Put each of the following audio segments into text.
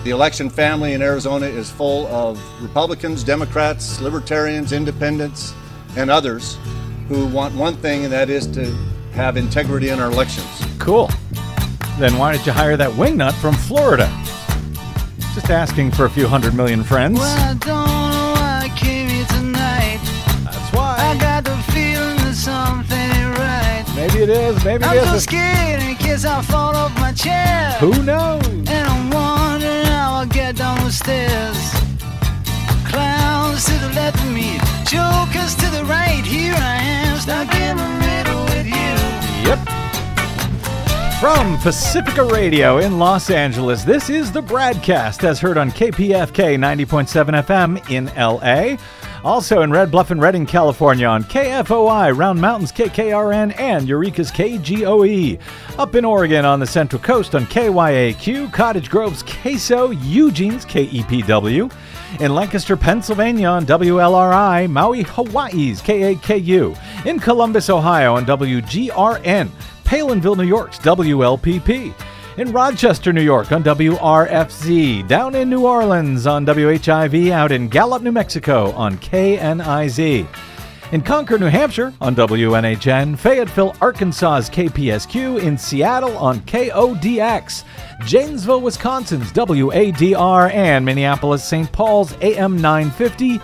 The election family in Arizona is full of Republicans, Democrats, Libertarians, Independents, and others who want one thing, and that is to have integrity in our elections. Cool. Then why did you hire that wingnut from Florida? Just asking for a few 100 million friends. Well, I don't know why I came here tonight. That's why. I got the feeling that something ain't right. Maybe it is, maybe it I'm so isn't. scared in case I fall off my chair. Who knows? And I'm wondering how I'll get down the stairs. Clowns to the left of me, jokers to the right. Here I am, stuck in the middle with you. Yep. From Pacifica Radio in Los Angeles, this is the Bradcast, as heard on KPFK 90.7 FM in LA. Also in Red Bluff and Redding, California on KFOI, Round Mountains KKRN, and Eureka's KGOE. Up in Oregon on the Central Coast on KYAQ, Cottage Grove's KSO, Eugene's KEPW. In Lancaster, Pennsylvania on WLRI, Maui, Hawaii's KAKU. In Columbus, Ohio on WGRN. Palinville, New York's WLPP. In Rochester, New York on WRFZ. Down in New Orleans on WHIV. Out in Gallup, New Mexico on KNIZ. In Concord, New Hampshire on WNHN. Fayetteville, Arkansas's KPSQ. In Seattle on KODX. Janesville, Wisconsin's WADR. And Minneapolis, St. Paul's AM 950.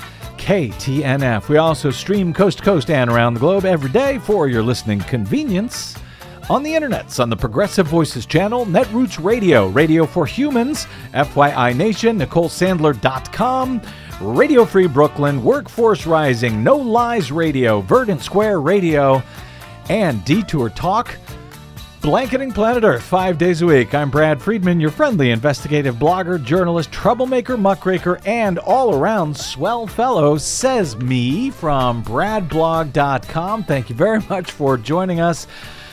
KTNF. We also stream coast to coast and around the globe every day for your listening convenience. On the internets, on the Progressive Voices channel, Netroots Radio, Radio for Humans, FYI Nation, NicoleSandler.com, Radio Free Brooklyn, Workforce Rising, No Lies Radio, Verdant Square Radio, and Detour Talk. Blanketing Planet Earth 5 days a week. I'm Brad Friedman, your friendly investigative blogger, journalist, troublemaker, muckraker, and all-around swell fellow, says me from bradblog.com. Thank you very much for joining us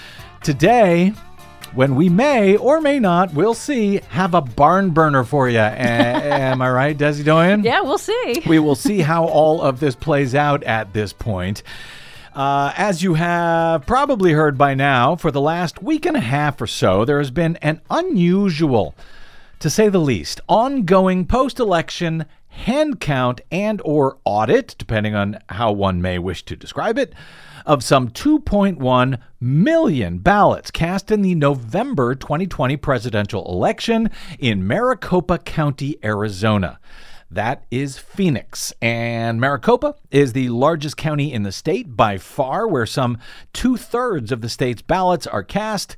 today, when we may or may not, we'll see, have a barn burner for you. Am I right, Desi Doyen? Yeah, we'll see. We will see how all of this plays out at this point. As you have probably heard by now, for the last week and a half or so, there has been an unusual, to say the least, ongoing post-election hand count and or audit, depending on how one may wish to describe it, of some 2.1 million ballots cast in the November 2020 presidential election in Maricopa County, Arizona. That is Phoenix. And Maricopa is the largest county in the state by far, where some 2/3 of the state's ballots are cast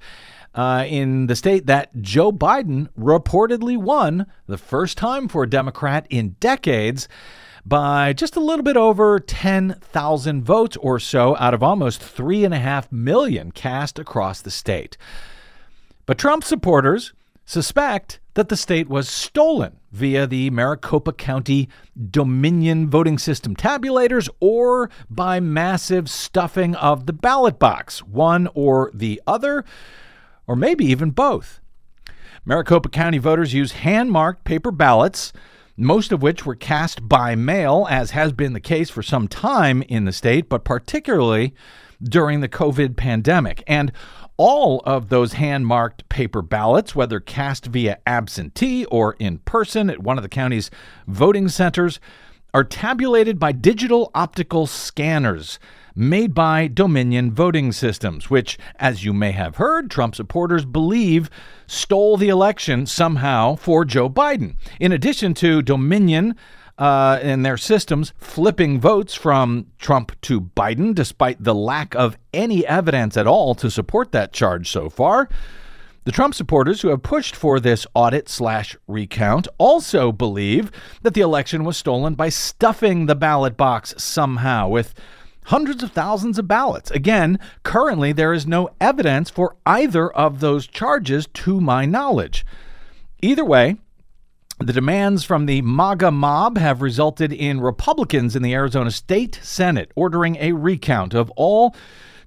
in the state that Joe Biden reportedly won the first time for a Democrat in decades by just a little bit over 10,000 votes or so out of almost 3.5 million cast across the state. But Trump supporters suspect that the state was stolen via the Maricopa County Dominion voting system tabulators or by massive stuffing of the ballot box, one or the other, or maybe even both. Maricopa County voters use hand-marked paper ballots, most of which were cast by mail, as has been the case for some time in the state, but particularly during the COVID pandemic. And all of those hand-marked paper ballots, whether cast via absentee or in person at one of the county's voting centers, are tabulated by digital optical scanners made by Dominion Voting Systems, which, as you may have heard, Trump supporters believe stole the election somehow for Joe Biden. In addition to Dominion and their systems flipping votes from Trump to Biden, despite the lack of any evidence at all to support that charge so far, the Trump supporters who have pushed for this audit/recount also believe that the election was stolen by stuffing the ballot box somehow with hundreds of thousands of ballots. Again, currently there is no evidence for either of those charges to my knowledge. Either way, the demands from the MAGA mob have resulted in Republicans in the Arizona State Senate ordering a recount of all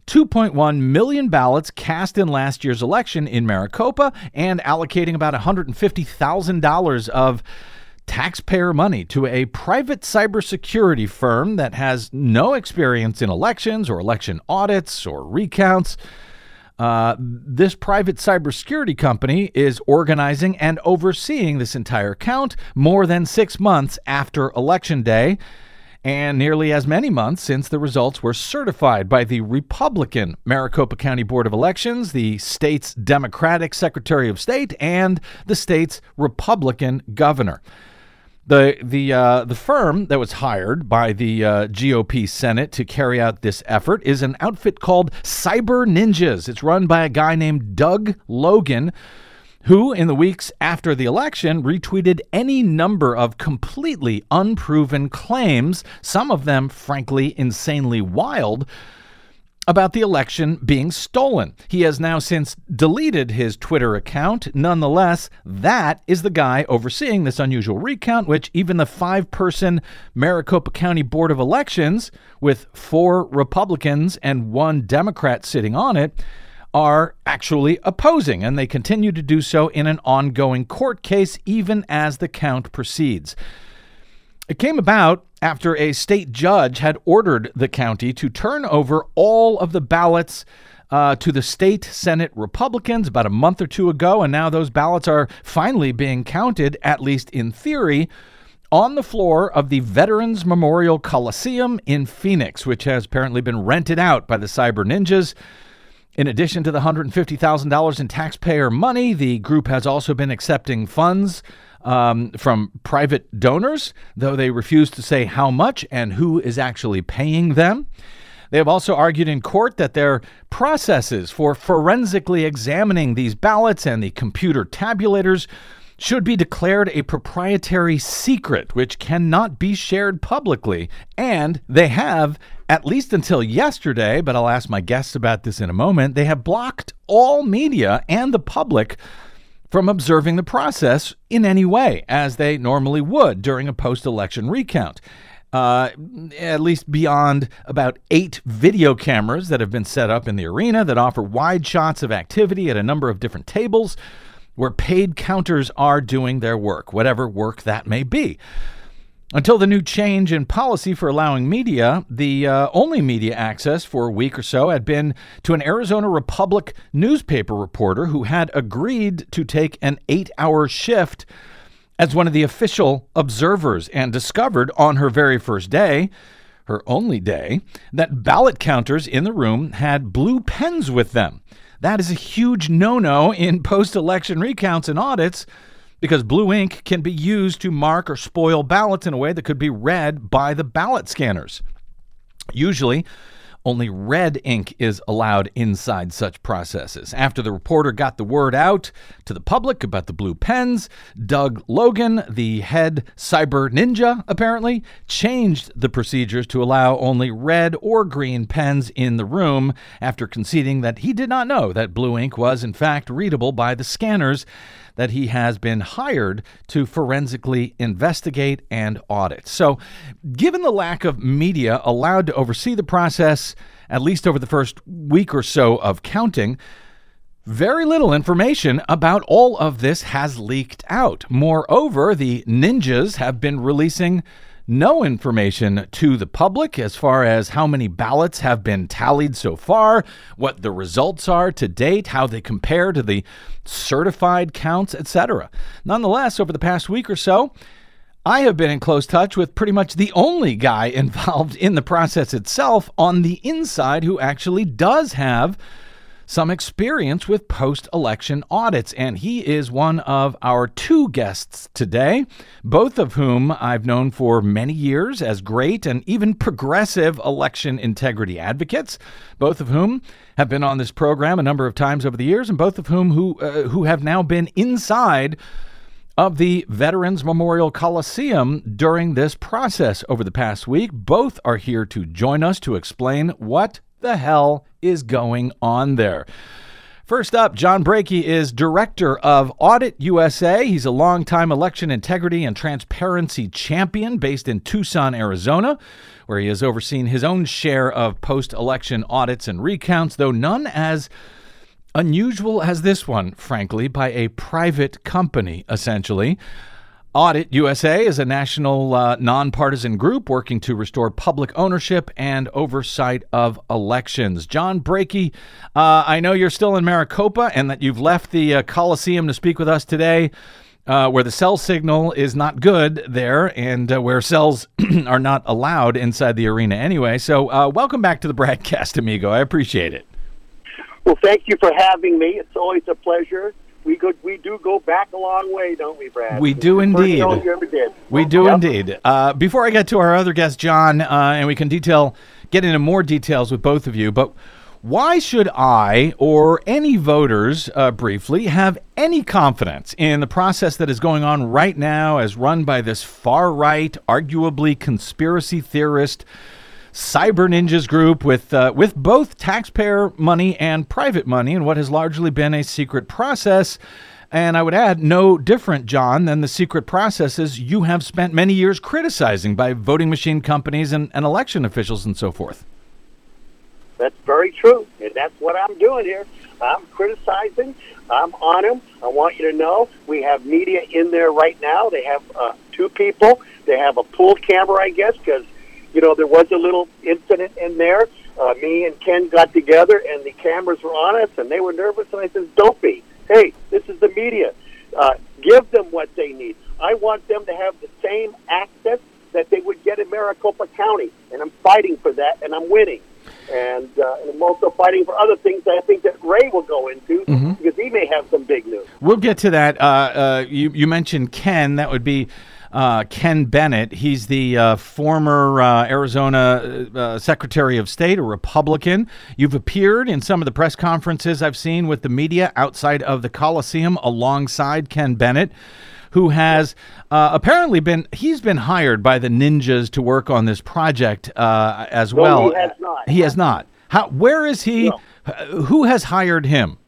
2.1 million ballots cast in last year's election in Maricopa and allocating about $150,000 of taxpayer money to a private cybersecurity firm that has no experience in elections or election audits or recounts. This private cybersecurity company is organizing and overseeing this entire count more than 6 months after Election Day, and nearly as many months since the results were certified by the Republican Maricopa County Board of Elections, the state's Democratic Secretary of State, and the state's Republican governor. The firm that was hired by the GOP Senate to carry out this effort is an outfit called Cyber Ninjas. It's run by a guy named Doug Logan, who, in the weeks after the election, retweeted any number of completely unproven claims, some of them, frankly, insanely wild, about the election being stolen. He has now since deleted his Twitter account. Nonetheless, that is the guy overseeing this unusual recount, which even the 5-person Maricopa County Board of Elections, with 4 Republicans and 1 Democrat sitting on it, are actually opposing, and they continue to do so in an ongoing court case even as the count proceeds. It came about after a state judge had ordered the county to turn over all of the ballots to the state Senate Republicans about a month or 2 ago, and now those ballots are finally being counted, at least in theory, on the floor of the Veterans Memorial Coliseum in Phoenix, which has apparently been rented out by the Cyber Ninjas. In addition to the $150,000 in taxpayer money, the group has also been accepting funds from private donors, though they refuse to say how much and who is actually paying them. They have also argued in court that their processes for forensically examining these ballots and the computer tabulators should be declared a proprietary secret, which cannot be shared publicly. And they have, at least until yesterday, but I'll ask my guests about this in a moment, they have blocked all media and the public from observing the process in any way, as they normally would during a post-election recount. At least beyond about 8 video cameras that have been set up in the arena that offer wide shots of activity at a number of different tables where paid counters are doing their work, whatever work that may be. Until the new change in policy for allowing media, the only media access for a week or so had been to an Arizona Republic newspaper reporter who had agreed to take an 8-hour shift as one of the official observers and discovered on her very first day, her only day, that ballot counters in the room had blue pens with them. That is a huge no-no in post-election recounts and audits, because blue ink can be used to mark or spoil ballots in a way that could be read by the ballot scanners. Usually, only red ink is allowed inside such processes. After the reporter got the word out to the public about the blue pens, Doug Logan, the head cyber ninja, apparently, changed the procedures to allow only red or green pens in the room after conceding that he did not know that blue ink was, in fact, readable by the scanners that he has been hired to forensically investigate and audit. So, given the lack of media allowed to oversee the process, at least over the first week or so of counting, very little information about all of this has leaked out. Moreover, the ninjas have been releasing no information to the public as far as how many ballots have been tallied so far, what the results are to date, how they compare to the certified counts, etc. Nonetheless, over the past week or so, I have been in close touch with pretty much the only guy involved in the process itself on the inside who actually does have some experience with post-election audits, and he is one of our 2 guests today, both of whom I've known for many years as great and even progressive election integrity advocates, both of whom have been on this program a number of times over the years, and both of whom who have now been inside of the Veterans Memorial Coliseum during this process over the past week. Both are here to join us to explain what the hell is going on there. First up, John Brakey is director of Audit USA. He's a longtime election integrity and transparency champion based in Tucson, Arizona, where he has overseen his own share of post-election audits and recounts, though none as unusual as this one, frankly, by a private company, essentially. Audit USA is a national nonpartisan group working to restore public ownership and oversight of elections. John Brakey, I know you're still in Maricopa and that you've left the Coliseum to speak with us today, where the cell signal is not good there and where cells are not allowed inside the arena anyway. So welcome back to the broadcast, amigo. I appreciate it. Well, thank you for having me. It's always a pleasure. We do go back a long way, don't we, Brad? We do indeed. First show you ever did. We do indeed. Before I get to our other guest, John, and we can get into more details with both of you, but why should I or any voters, briefly, have any confidence in the process that is going on right now as run by this far-right, arguably conspiracy theorist, Cyber Ninjas group with both taxpayer money and private money in what has largely been a secret process? And I would add, no different, John, than the secret processes you have spent many years criticizing by voting machine companies and election officials and so forth. That's very true, and that's what I'm doing here. I'm criticizing. I'm on them. I want you to know we have media in there right now. They have two people. They have a pooled camera, I guess, because there was a little incident in there. Me and Ken got together, and the cameras were on us, and they were nervous, and I said, don't be. Hey, this is the media. Give them what they need. I want them to have the same access that they would get in Maricopa County, and I'm fighting for that, and I'm winning. And I'm also fighting for other things that I think that Ray will go into, because he may have some big news. We'll get to that. You mentioned Ken. That would be Ken Bennett. He's the former Arizona Secretary of State, a Republican. You've appeared in some of the press conferences I've seen with the media outside of the Coliseum alongside Ken Bennett, who has apparently been hired by the ninjas to work on this project as well. No, he has not. He has not. Where is he? No. Who has hired him?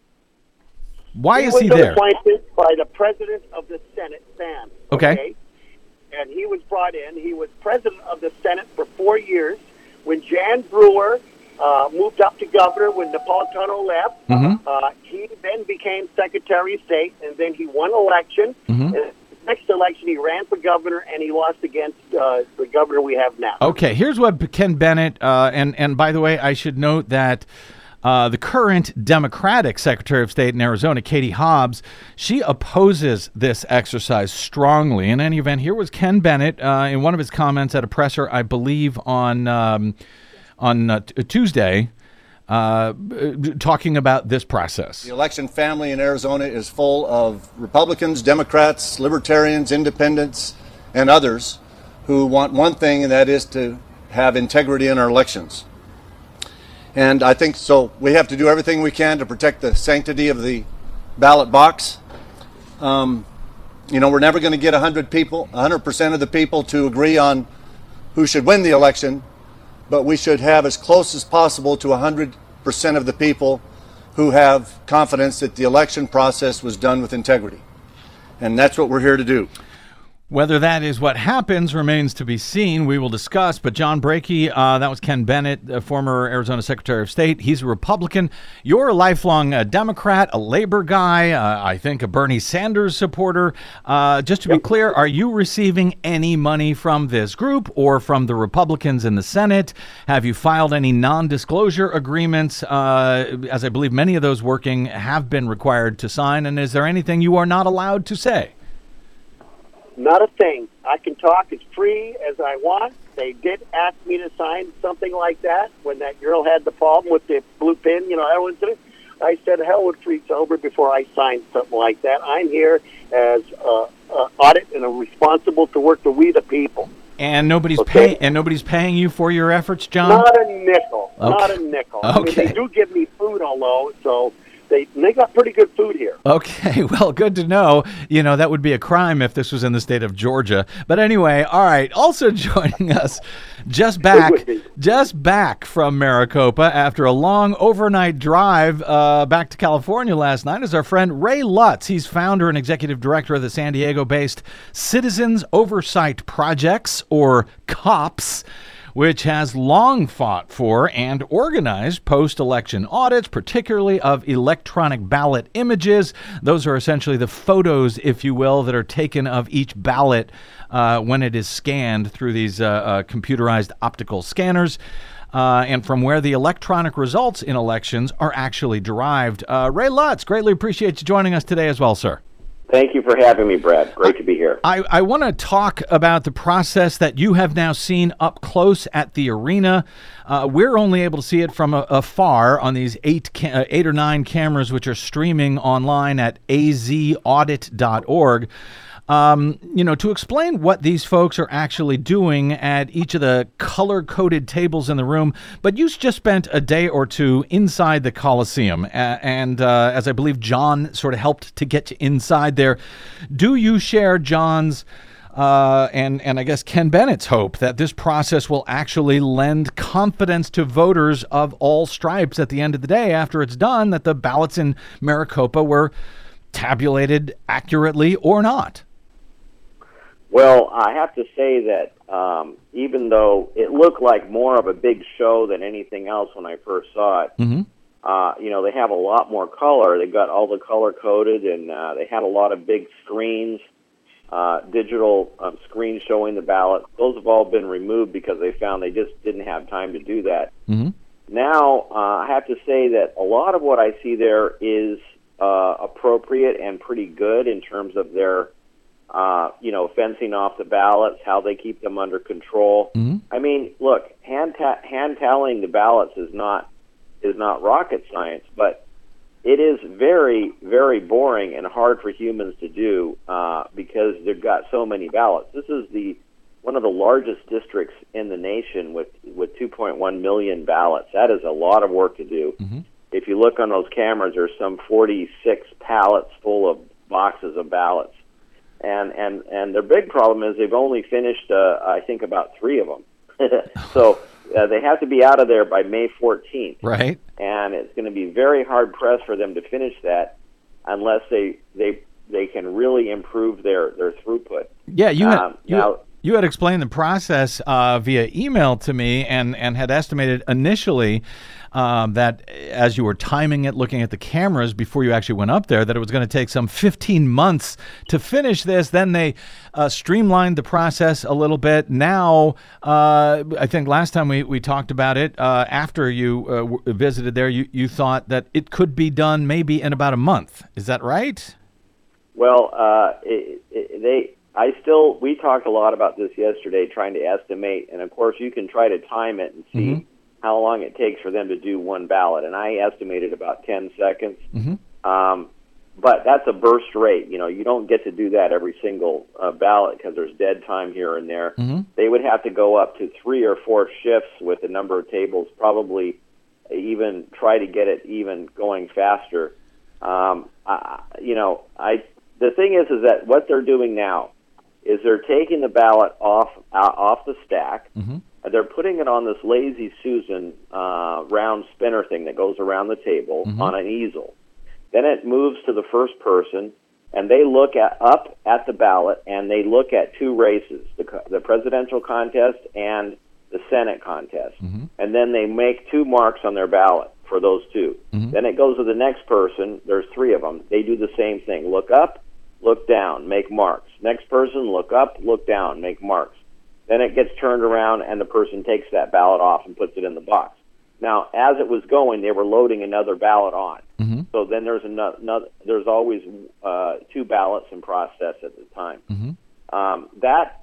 Why is he there? He was appointed by the president of the Senate, Sam. Okay. And he was brought in. He was president of the Senate for 4 years. When Jan Brewer moved up to governor, when Napolitano left, he then became Secretary of State, and then he won election. And the next election, he ran for governor, and he lost against the governor we have now. Okay, here's what Ken Bennett, and by the way, I should note that the current Democratic Secretary of State in Arizona, Katie Hobbs, she opposes this exercise strongly. In any event, here was Ken Bennett in one of his comments at a presser, I believe, on Tuesday, talking about this process. The election family in Arizona is full of Republicans, Democrats, Libertarians, Independents, and others who want one thing, and that is to have integrity in our elections. And I think so we have to do everything we can to protect the sanctity of the ballot box. We're never going to get 100% of the people to agree on who should win the election, but we should have as close as possible to 100% of the people who have confidence that the election process was done with integrity. And that's what we're here to do. Whether that is what happens remains to be seen. We will discuss. But John Brakey, that was Ken Bennett, the former Arizona Secretary of State. He's a Republican. You're a lifelong Democrat, a labor guy, I think a Bernie Sanders supporter. Just to be clear, are you receiving any money from this group or from the Republicans in the Senate? Have you filed any non-disclosure agreements, as I believe many of those working have been required to sign? And is there anything you are not allowed to say? Not a thing. I can talk as free as I want. They did ask me to sign something like that when that girl had the problem with the blue pin, that incident. I said, hell would freeze over before I signed something like that. I'm here as audit and responsible to work for we the people. And nobody's paying you for your efforts, John? Not a nickel. Okay. Not a nickel. Okay. I mean, they do give me food, although, so they got pretty good food here. Okay, well, good to know. That would be a crime if this was in the state of Georgia. But anyway, all right. Also joining us, just back from Maricopa after a long overnight drive back to California last night, is our friend Ray Lutz. He's founder and executive director of the San Diego-based Citizens Oversight Projects, or COPS, which has long fought for and organized post-election audits, particularly of electronic ballot images. Those are essentially the photos, if you will, that are taken of each ballot when it is scanned through these computerized optical scanners. And from where the electronic results in elections are actually derived. Ray Lutz, greatly appreciate you joining us today as well, sir. Thank you for having me, Brad. Great to be here. I want to talk about the process that you have now seen up close at the arena. We're only able to see it from afar on these eight or nine cameras, which are streaming online at azaudit.org. To explain what these folks are actually doing at each of the color-coded tables in the room, but you just spent a day or two inside the Coliseum, and as I believe John sort of helped to get you inside there, do you share John's and I guess Ken Bennett's hope that this process will actually lend confidence to voters of all stripes at the end of the day after it's done, that the ballots in Maricopa were tabulated accurately or not? Well, I have to say that even though it looked like more of a big show than anything else when I first saw it, they have a lot more color. They got all the color coded, and they had a lot of big screens, digital screens showing the ballot. Those have all been removed because they found they just didn't have time to do that. Now, I have to say that a lot of what I see there is appropriate and pretty good in terms of their fencing off the ballots, how they keep them under control. I mean, look, hand tallying the ballots is not rocket science, but it is very, very boring and hard for humans to do because they've got so many ballots. This is one of the largest districts in the nation with 2.1 million ballots. That is a lot of work to do. If you look on those cameras, there's some 46 pallets full of boxes of ballots. And their big problem is they've only finished, I think, about 3 of them. So they have to be out of there by May 14th. Right. And it's going to be very hard pressed for them to finish that unless they can really improve their throughput. Yeah, you had explained the process via email to me and had estimated initially that as you were timing it, looking at the cameras before you actually went up there, that it was going to take some 15 months to finish this. Then they streamlined the process a little bit. Now, I think last time we talked about it, after you visited there, you thought that it could be done maybe in about a month. Is that right? Well, we talked a lot about this yesterday, trying to estimate, and of course you can try to time it and see how long it takes for them to do one ballot, and I estimated about 10 seconds. But that's a burst rate. You don't get to do that every single ballot because there's dead time here and there. They would have to go up to 3 or 4 shifts with a number of tables, probably even try to get it even going faster. The thing is that what they're doing now is they're taking the ballot off the stack. They're putting it on this Lazy Susan round spinner thing that goes around the table on an easel. Then it moves to the first person, and they look up at the ballot, and they look at 2 races, the presidential contest and the Senate contest. And then they make 2 marks on their ballot for those 2. Then it goes to the next person. There's 3 of them. They do the same thing. Look up, look down, make marks. Next person, look up, look down, make marks. Then it gets turned around, and the person takes that ballot off and puts it in the box. Now, as it was going, they were loading another ballot on. So then there's there's always 2 ballots in process at the time. That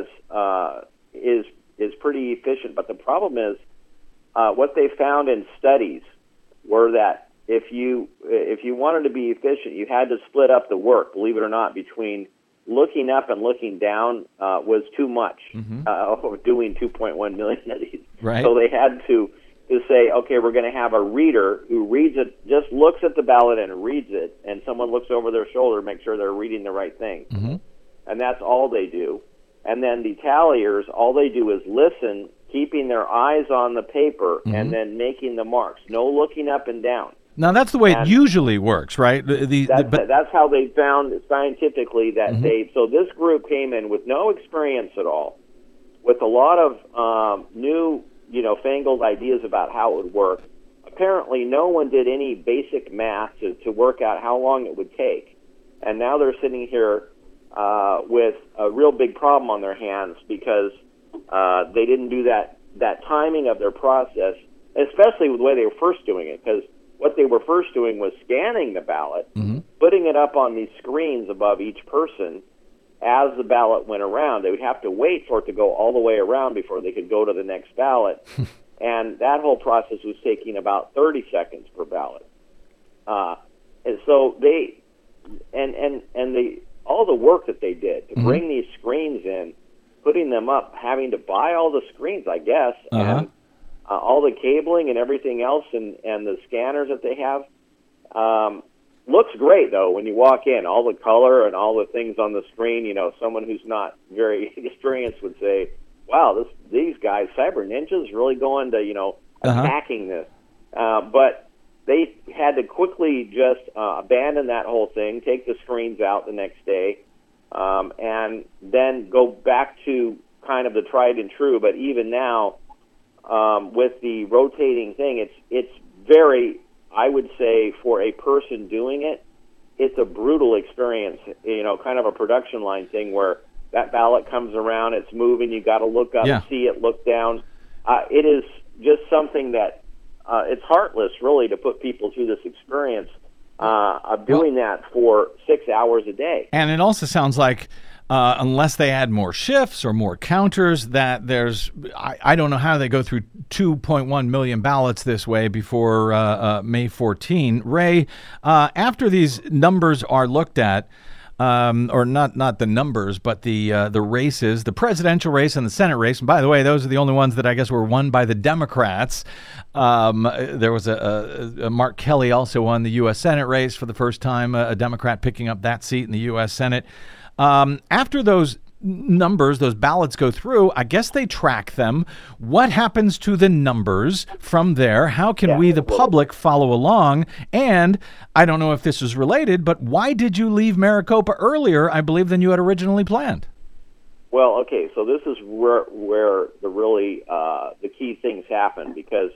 is pretty efficient, but the problem is what they found in studies were that if you wanted to be efficient, you had to split up the work. Believe it or not, between looking up and looking down was too much. Doing 2.1 million of these, right. So they had to say, okay, we're going to have a reader who reads it, just looks at the ballot and reads it, and someone looks over their shoulder to make sure they're reading the right thing. And that's all they do. And then the talliers, all they do is listen, keeping their eyes on the paper, and then making the marks. No looking up and down. Now, that's the way it usually works, right? That's how they found scientifically that so this group came in with no experience at all, with a lot of new, fangled ideas about how it would work. Apparently, no one did any basic math to work out how long it would take. And now they're sitting here with a real big problem on their hands because they didn't do that timing of their process, especially with the way they were first doing it. Because what they were first doing was scanning the ballot, putting it up on these screens above each person as the ballot went around. They would have to wait for it to go all the way around before they could go to the next ballot. And that whole process was taking about 30 seconds per ballot. And so they, all the work that they did to bring these screens in, putting them up, having to buy all the screens, I guess, and all the cabling and everything else, and the scanners that they have, looks great though when you walk in. All the color and all the things on the screen. Someone who's not very experienced would say, wow, these guys, Cyber Ninjas, really going to, attacking this. But they had to quickly just abandon that whole thing, take the screens out the next day, and then go back to kind of the tried and true. But even now, with the rotating thing, it's very, I would say, for a person doing it, it's a brutal experience, kind of a production line thing where that ballot comes around, it's moving, you got to look up, see it, look down. It is just something that it's heartless, really, to put people through this experience of doing that for 6 hours a day. And it also sounds like unless they add more shifts or more counters, that there's, I don't know how they go through 2.1 million ballots this way before May 14. Ray, after these numbers are looked at, or not the numbers, but the races, the presidential race and the Senate race. And by the way, those are the only ones that I guess were won by the Democrats. There was a Mark Kelly also won the U.S. Senate race for the first time, a Democrat picking up that seat in the U.S. Senate. After those numbers, those ballots go through, I guess they track them. What happens to the numbers from there? How can we, the public, follow along? And I don't know if this is related, but why did you leave Maricopa earlier, I believe, than you had originally planned? Well, okay, so this is where the really the key things happen, because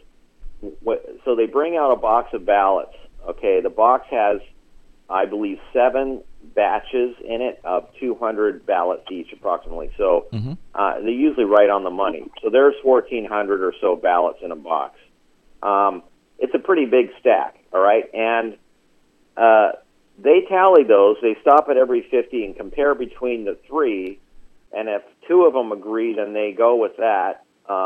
so they bring out a box of ballots. Okay, the box has, I believe, 7 batches in it of 200 ballots each, approximately. So they're usually right on the money. So there's 1,400 or so ballots in a box. It's a pretty big stack, all right? And they tally those. They stop at every 50 and compare between the 3. And if 2 of them agree, then they go with that.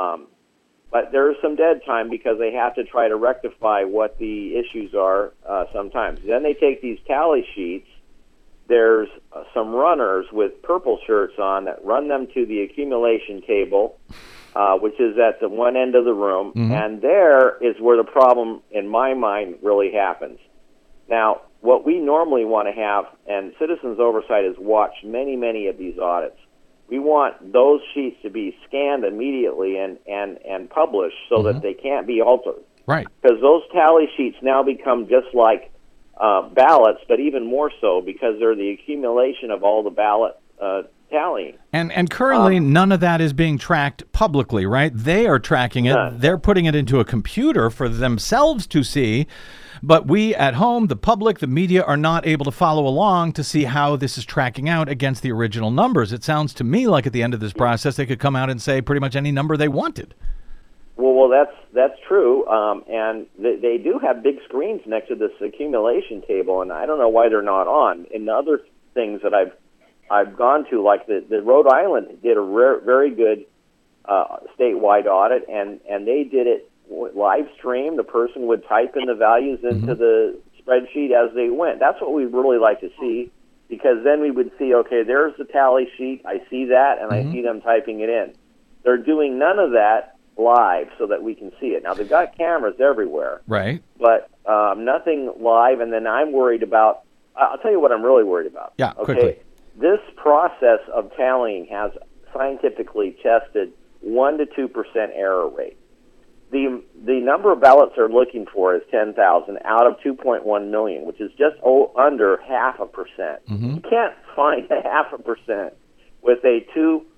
But there's some dead time because they have to try to rectify what the issues are sometimes. Then they take these tally sheets. There's some runners with purple shirts on that run them to the accumulation table, which is at the one end of the room. And there is where the problem, in my mind, really happens. Now, what we normally want to have, and Citizens Oversight has watched many, many of these audits, we want those sheets to be scanned immediately and published so that they can't be altered. Right. Because those tally sheets now become just like ballots, but even more so because they're the accumulation of all the ballot tallying. And currently, none of that is being tracked publicly, right? They are tracking it. None. They're putting it into a computer for themselves to see. But we at home, the public, the media, are not able to follow along to see how this is tracking out against the original numbers. It sounds to me like at the end of this process, they could come out and say pretty much any number they wanted. Well, that's true, and they do have big screens next to this accumulation table, and I don't know why they're not on. And the other things that I've gone to, like the Rhode Island did a very good statewide audit, and they did it live stream. The person would type in the values into the spreadsheet as they went. That's what we'd really like to see, because then we would see, okay, there's the tally sheet. I see that, and I see them typing it in. They're doing none of that live so that we can see it. Now, they've got cameras everywhere, right? But nothing live. And then I'm worried about, I'll tell you what I'm really worried about. Yeah, okay? quickly. This process of tallying has scientifically tested 1 to 2% error rate. The number of ballots they're looking for is 10,000 out of 2.1 million, which is just under 0.5%. You can't find 0.5% with a 2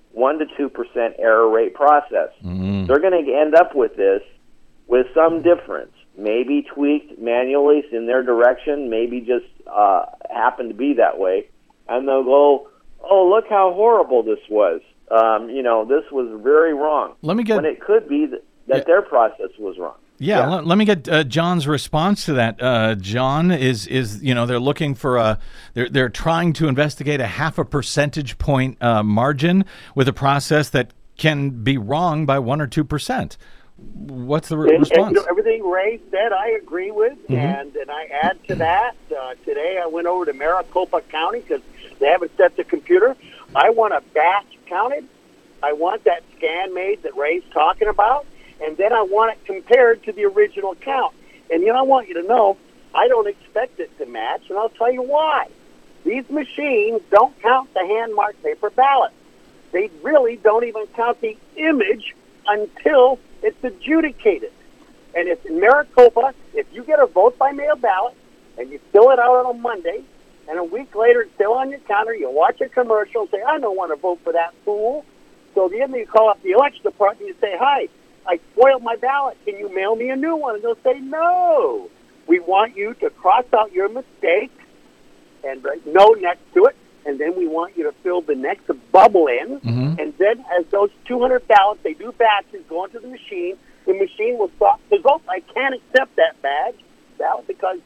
1 to 2% error rate process. They're going to end up with this with some difference, maybe tweaked manually in their direction, maybe just happened to be that way, and they'll go, oh, look how horrible this was. This was very wrong. Let me get when it could be that their process was wrong. Yeah, let me get John's response to that. John is they're looking for they're trying to investigate a 0.5 percentage point margin with a process that can be wrong by 1 or 2%. What's the response? And, everything Ray said, I agree with, and I add to that. Today I went over to Maricopa County because they haven't set the computer. I want a batch counted. I want that scan made that Ray's talking about. And then I want it compared to the original count. And, I want you to know, I don't expect it to match, and I'll tell you why. These machines don't count the hand-marked paper ballots. They really don't even count the image until it's adjudicated. And if in Maricopa, if you get a vote by mail ballot, and you fill it out on a Monday, and a week later it's still on your counter, you watch a commercial and say, I don't want to vote for that fool. So the end you call up the election department and you say, hi, I spoiled my ballot. Can you mail me a new one? And they'll say, no. We want you to cross out your mistake and write no next to it. And then we want you to fill the next bubble in. And then as those 200 ballots, they do batches, go into the machine will stop the vote. I can't accept that ballot because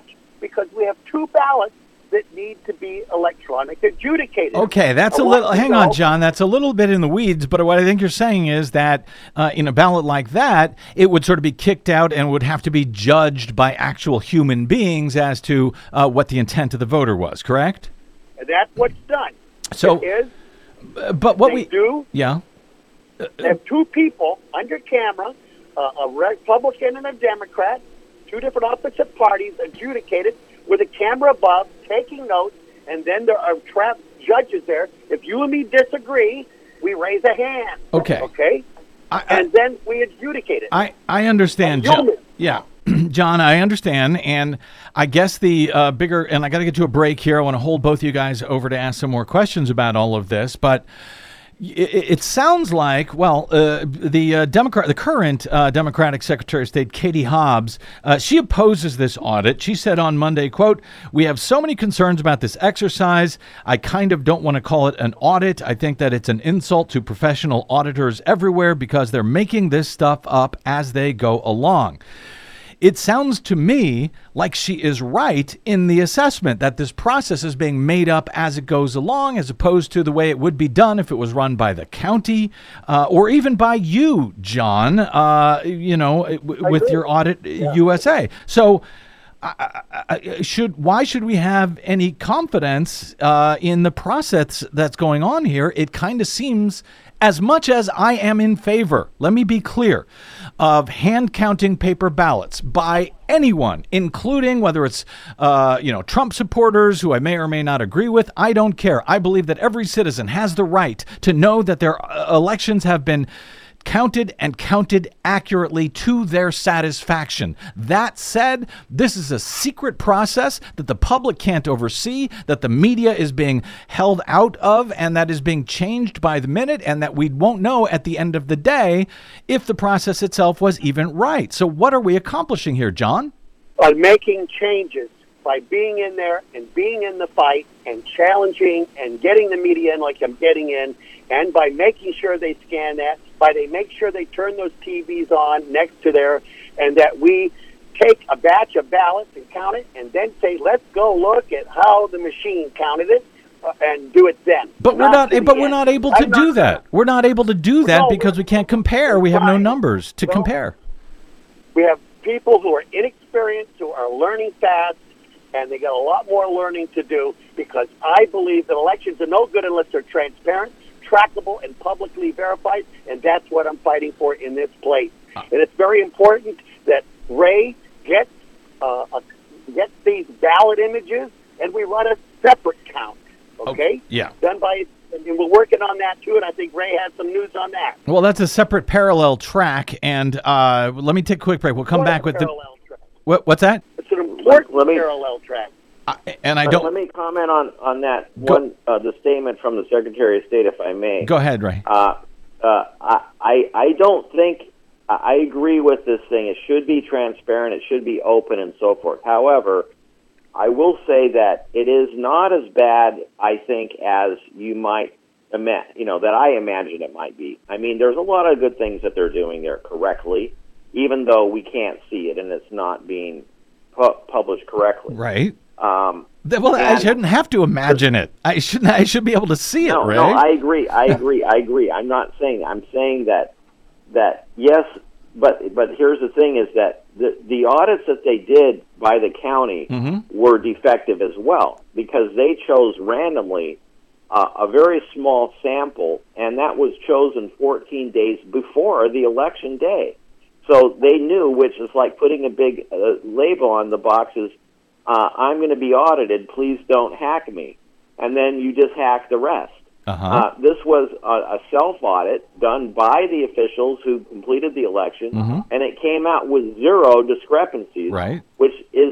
we have 2 ballots that need to be electronic adjudicated. Okay, that's hang on, John, that's a little bit in the weeds, but what I think you're saying is that in a ballot like that, it would sort of be kicked out and would have to be judged by actual human beings as to what the intent of the voter was, correct? And that's what's done. So, but what they do, yeah, have 2 people under camera, a Republican and a Democrat, 2 different opposite parties adjudicated with a camera above, taking notes, and then there are trapped judges there. If you and me disagree, we raise a hand. Okay. And then we adjudicate it. I understand, John. Yeah. John, I understand, and I guess the bigger, and I got to get to a break here. I want to hold both of you guys over to ask some more questions about all of this, but it sounds like, the current Democratic Secretary of State, Katie Hobbs, she opposes this audit. She said on Monday, quote, "We have so many concerns about this exercise. I kind of don't want to call it an audit. I think that it's an insult to professional auditors everywhere because they're making this stuff up as they go along." It sounds to me like she is right in the assessment that this process is being made up as it goes along, as opposed to the way it would be done if it was run by the county or even by you, John, with your Audit USA. So why should we have any confidence in the process that's going on here? It kind of seems, as much as I am in favor, let me be clear, of hand counting paper ballots by anyone, including whether it's Trump supporters who I may or may not agree with. I don't care. I believe that every citizen has the right to know that their elections have been counted and counted accurately to their satisfaction. That said, this is a secret process that the public can't oversee, that the media is being held out of, and that is being changed by the minute, and that we won't know at the end of the day if the process itself was even right. So what are we accomplishing here, John? By making changes, by being in there and being in the fight and challenging and getting the media in like I'm getting in, and by making sure they scan that, by they make sure they turn those TVs on next to there, and that we take a batch of ballots and count it, and then say, let's go look at how the machine counted it, and do it then. But we're not able to do that. We're not able to do that because we can't compare. We have no numbers to compare. We have people who are inexperienced, who are learning fast, and they got a lot more learning to do, because I believe that elections are no good unless they're transparent, trackable, and publicly verified, and that's what I'm fighting for in this place. And it's very important that Ray gets these ballot images, and we run a separate count, okay? Yeah. Done by, and we're working on that too, and I think Ray has some news on that. Well, that's a separate parallel track, and let me take a quick break. We'll come back with the... Parallel track. What's that? It's an important parallel track. And I Let don't. me comment on that one, the statement from the Secretary of State, if I may. Go ahead, Ray. I don't think I agree with this thing. It should be transparent. It should be open and so forth. However, I will say that it is not as bad, I think, as you might that I imagine it might be. I mean, there's a lot of good things that they're doing there correctly, even though we can't see it and it's not being published correctly. Right. I shouldn't have to imagine it. I should be able to see it, Ray. No, I agree. I'm not saying. I'm saying that yes, but here's the thing: is that the audits that they did by the county were defective as well, because they chose randomly a very small sample, and that was chosen 14 days before the election day. So they knew, which is like putting a big label on the boxes. I'm going to be audited. Please don't hack me. And then you just hack the rest. This was a self-audit done by the officials who completed the election, and it came out with zero discrepancies, right? Which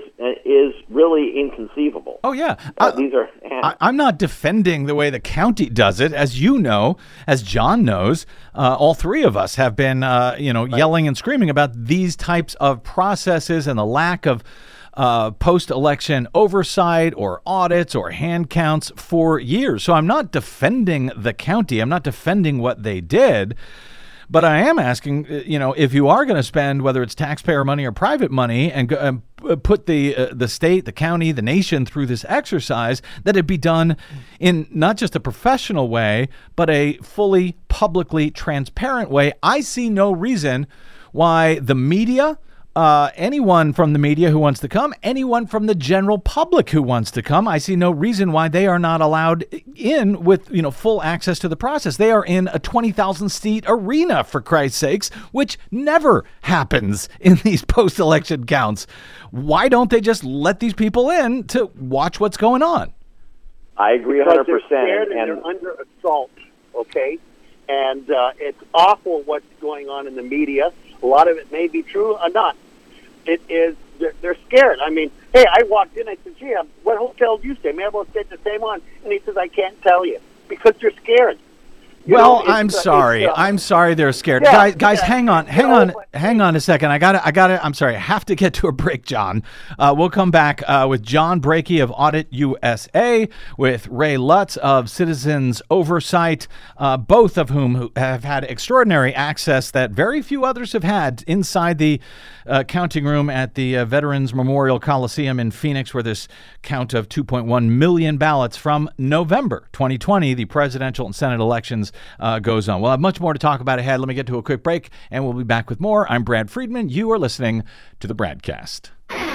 is really inconceivable. Oh, yeah. These are. I'm not defending the way the county does it. As you know, as John knows, all three of us have been, yelling and screaming about these types of processes and the lack of post-election oversight or audits or hand counts for years. So I'm not defending the county. I'm not defending what they did. But I am asking, if you are going to spend, whether it's taxpayer money or private money, and put the state, the county, the nation through this exercise, that it be done in not just a professional way, but a fully, publicly transparent way. I see no reason why the media, anyone from the media who wants to come, anyone from the general public who wants to come, I see no reason why they are not allowed in with, full access to the process. They are in a 20,000 seat arena, for Christ's sakes, which never happens in these post-election counts. Why don't they just let these people in to watch what's going on? I agree 100%. Because they're scared and they're under assault, okay? And it's awful what's going on in the media. A lot of it may be true or not. It is, they're scared. I mean, hey, I walked in, I said, gee, what hotel do you stay? Maybe I'll stay at the same one. And he says, I can't tell you, because they're scared. I'm sorry. I'm sorry they're scared. Guys, hang on a second. I got it. I'm sorry. I have to get to a break, John. We'll come back with John Brakey of Audit USA, with Ray Lutz of Citizens Oversight, both of whom have had extraordinary access that very few others have had inside the counting room at the Veterans Memorial Coliseum in Phoenix, where this count of 2.1 million ballots from November 2020, the presidential and Senate elections, goes on. We'll have much more to talk about ahead. Let me get to a quick break, and we'll be back with more. I'm Brad Friedman. You are listening to The Bradcast.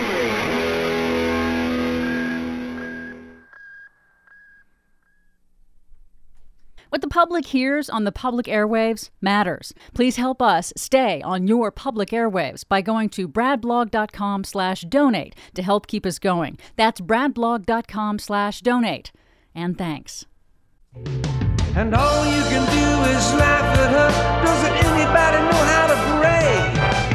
What the public hears on the public airwaves matters. Please help us stay on your public airwaves by going to bradblog.com/donate to help keep us going. That's bradblog.com/donate. And thanks. And all you can do is laugh at her. Doesn't anybody know how to pray?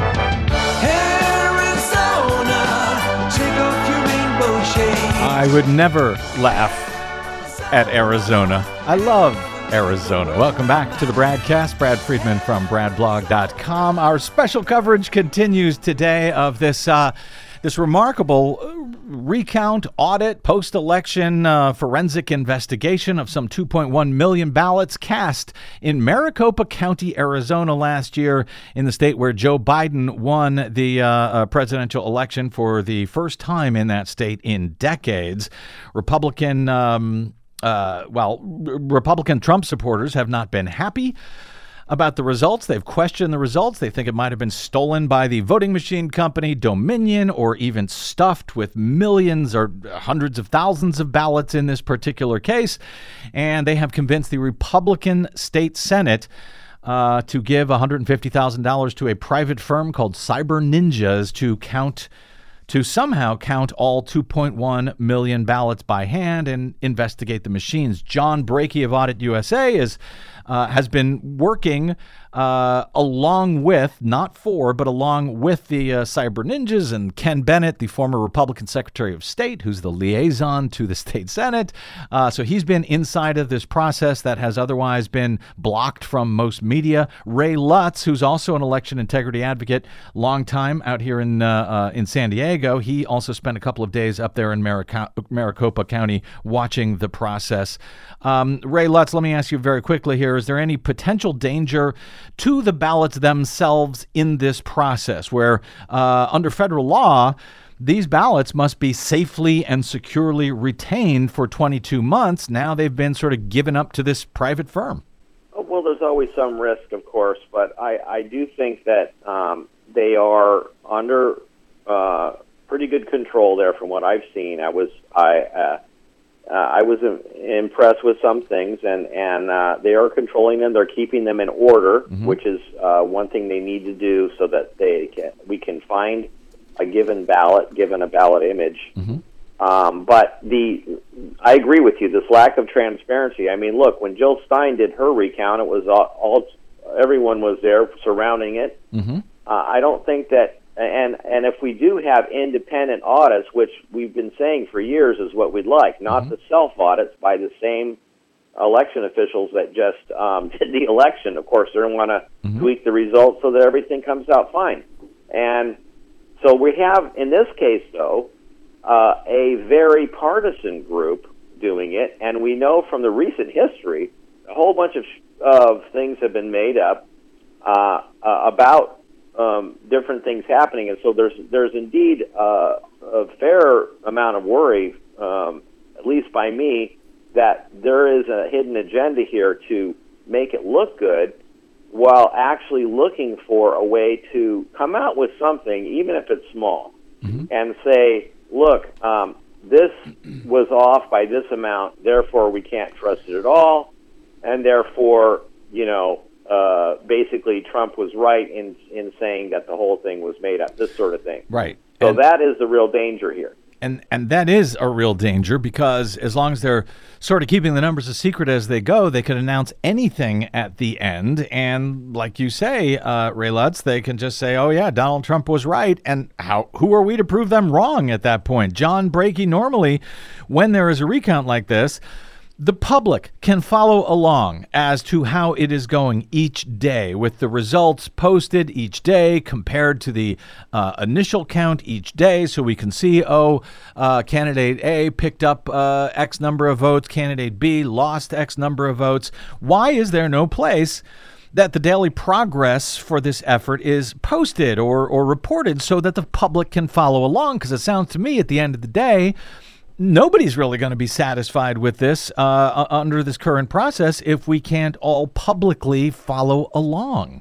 Arizona, take off your rainbow shade. I would never laugh at Arizona. I love Arizona. Welcome back to the Bradcast. Brad Friedman from bradblog.com. Our special coverage continues today of this remarkable recount, audit, post-election forensic investigation of some 2.1 million ballots cast in Maricopa County, Arizona last year, in the state where Joe Biden won the presidential election for the first time in that state in decades. Republican Trump supporters have not been happy about the results. They've questioned the results. They think it might have been stolen by the voting machine company Dominion, or even stuffed with millions or hundreds of thousands of ballots in this particular case. And they have convinced the Republican State Senate to give $150,000 to a private firm called Cyber Ninjas to count to somehow count all 2.1 million ballots by hand and investigate the machines. John Brakey of Audit USA has been working along with, not for, but along with the Cyber Ninjas and Ken Bennett, the former Republican Secretary of State, who's the liaison to the state Senate. So he's been inside of this process that has otherwise been blocked from most media. Ray Lutz, who's also an election integrity advocate, long time out here in San Diego. He also spent a couple of days up there in Maricopa County watching the process. Ray Lutz, let me ask you very quickly here. Is there any potential danger to the ballots themselves in this process where under federal law, these ballots must be safely and securely retained for 22 months? Now they've been sort of given up to this private firm. Well, there's always some risk, of course, but I do think that they are under pretty good control there from what I've seen. I was impressed with some things, and they are controlling them. They're keeping them in order, which is one thing they need to do so that we can find a given ballot, given a ballot image. But I agree with you, this lack of transparency. I mean, look, when Jill Stein did her recount, it was all everyone was there surrounding it. I don't think that, and if we do have independent audits, which we've been saying for years is what we'd like, not the self-audits by the same election officials that just did the election. Of course, they're going to want to tweak the results so that everything comes out fine. And so we have, in this case, though, a very partisan group doing it, and we know from the recent history, a whole bunch of things have been made up about different things happening, and so there's indeed a fair amount of worry, at least by me, that there is a hidden agenda here to make it look good, while actually looking for a way to come out with something, even if it's small, and say, look, this was off by this amount, therefore we can't trust it at all, and therefore, basically Trump was right in saying that the whole thing was made up, this sort of thing. Right. So that is the real danger here. And that is a real danger, because as long as they're sort of keeping the numbers a secret as they go, they could announce anything at the end. And like you say, Ray Lutz, they can just say, oh, yeah, Donald Trump was right. And who are we to prove them wrong at that point? John Brakey, normally when there is a recount like this, the public can follow along as to how it is going each day, with the results posted each day compared to the initial count each day, so we can see, candidate A picked up X number of votes, candidate B lost X number of votes. Why is there no place that the daily progress for this effort is posted or reported so that the public can follow along? Because it sounds to me, at the end of the day, nobody's really going to be satisfied with this under this current process if we can't all publicly follow along.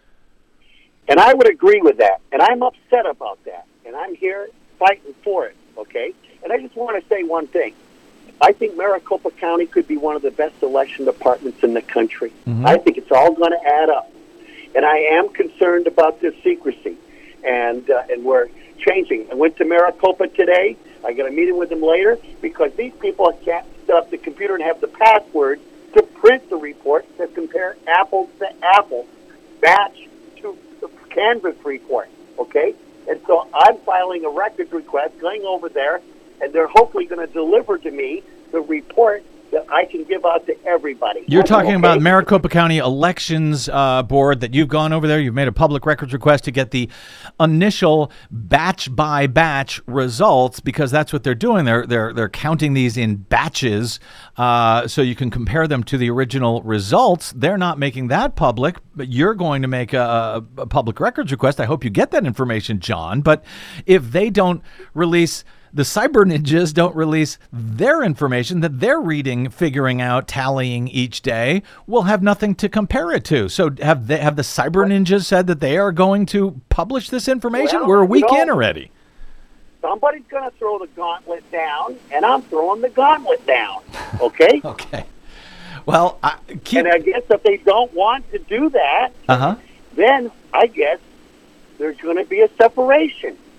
And I would agree with that. And I'm upset about that. And I'm here fighting for it, okay? And I just want to say one thing. I think Maricopa County could be one of the best election departments in the country. I think it's all going to add up. And I am concerned about this secrecy. And we're changing. I went to Maricopa today. I got a meeting with them later, because these people can't set up the computer and have the password to print the report to compare apples to apples, batch to the canvas report, okay? And so I'm filing a records request, going over there, and they're hopefully going to deliver to me the report that I can give out to everybody. You're talking about Maricopa County Elections Board, that you've gone over there. You've made a public records request to get the initial batch-by-batch results, because that's what they're doing. They're counting these in batches, so you can compare them to the original results. They're not making that public, but you're going to make a public records request. I hope you get that information, John. But if they don't release, the Cyber Ninjas don't release their information that they're reading, figuring out, tallying each day, we'll have nothing to compare it to. So have the Cyber Ninjas said that they are going to publish this information? Well, we're a week in already. Somebody's going to throw the gauntlet down, and I'm throwing the gauntlet down, okay? Okay. Well, and I guess if they don't want to do that, then I guess there's going to be a separation.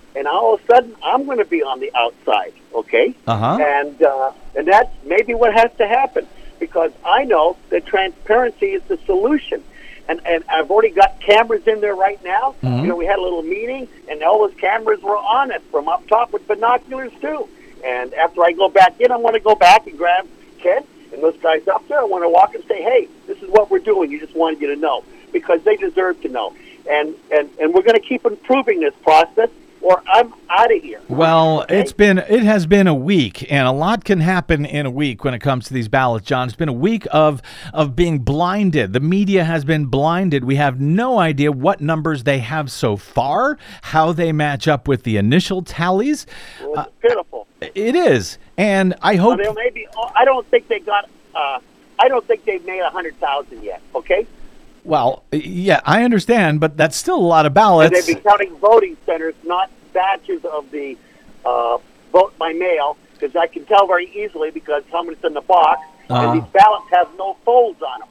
and all of a sudden I'm going to be on the outside, okay? Uh-huh. And that's maybe what has to happen, because I know that transparency is the solution. And I've already got cameras in there right now. Mm-hmm. You know, we had a little meeting, and all those cameras were on it from up top with binoculars, too. And after I go back in, I want to go back and grab Ken and those guys up there. I want to walk and say, hey, this is what we're doing. You just wanted you to know, because they deserve to know. And we're going to keep improving this process, or I'm out of here. Well, Okay? it has been a week, and a lot can happen in a week when it comes to these ballots, John. It's been a week of being blinded. The media has been blinded. We have no idea what numbers they have so far, how they match up with the initial tallies. Well, it's pitiful. It is, and I hope. Well, maybe I don't think they got. I don't think they've made 100,000 yet. Okay. Well, yeah, I understand, but that's still a lot of And ballots. they've been counting voting centers, not batches of the vote by mail, because I can tell very easily because how many's in the box, and these ballots have no folds on